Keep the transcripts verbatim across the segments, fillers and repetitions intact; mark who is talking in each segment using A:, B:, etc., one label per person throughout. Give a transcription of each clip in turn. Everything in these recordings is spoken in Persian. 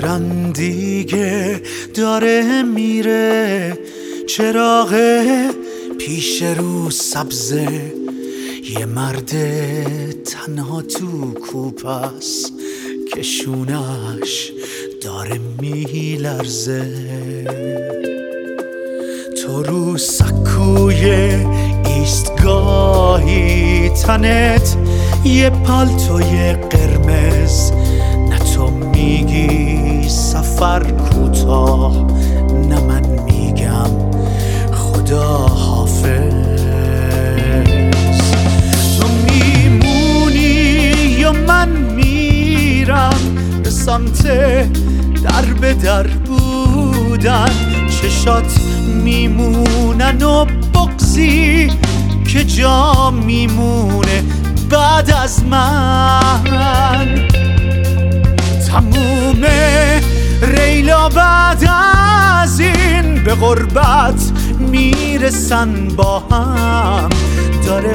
A: تهران دیگه داره میره، چراغ پیش رو سبزه، یه مرد تنها تو کوپس که شونش داره میلرزه. تو رو سکوی ایستگاهی، تنت یه پالتوی قرمز، نه تو میگی سفر کوتاه، نه من میگم خدا حافظ. تو میمونی یا من میرم به سمت در به در بودن، چشات میمونن و بغضی که جا میمونه بعد از من. تمومه ریلا بعد از این به غربت میرسن با هم، داره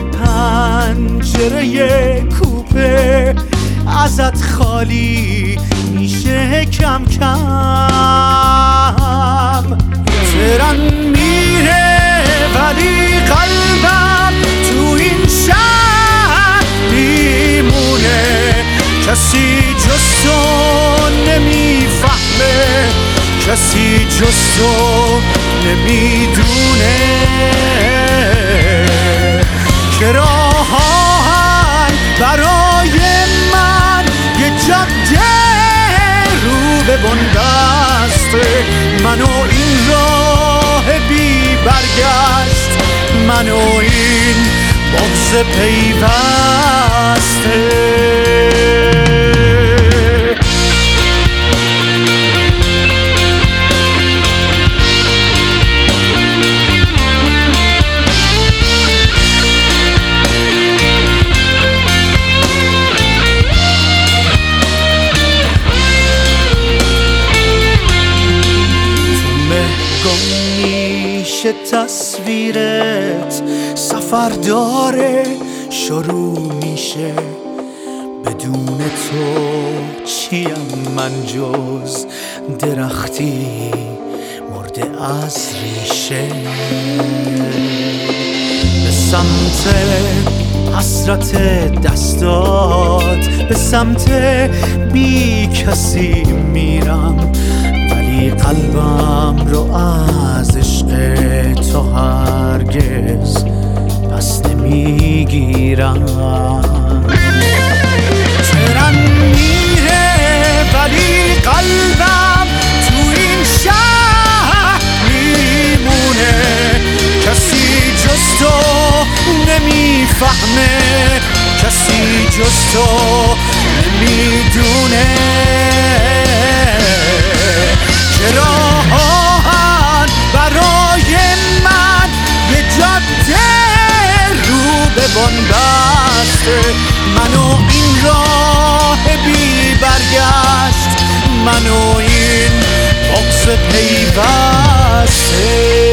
A: پنجره کوپه ازت خالی میشه کم کم. تهران میره ولی قلبم تو این شهر میمونه، کسی جز تو نمیفهمه، کسی جز تو نمیدونه که راهن برای من یه جاده رو به بنبسته، منو این راه بی برگشت، منو این بغض پیوسته. تصویرت سفر داره شروع میشه، بدون تو چیم من جز درختی مرده از ریشه. به سمت حسرت دستات، به سمت بی کسی میرم، ولی قلبم رو از عشق تو هرگز پس نمیگیرم. تهران میره ولی قلبم تو این شهر میمونه، کسی جز تو نمیفهمه، کسی جز تو نمیدونه که راهن برای من یه جاده رو به بنبسته، منو این راه بی برگشت، منو این بغض پیوسته.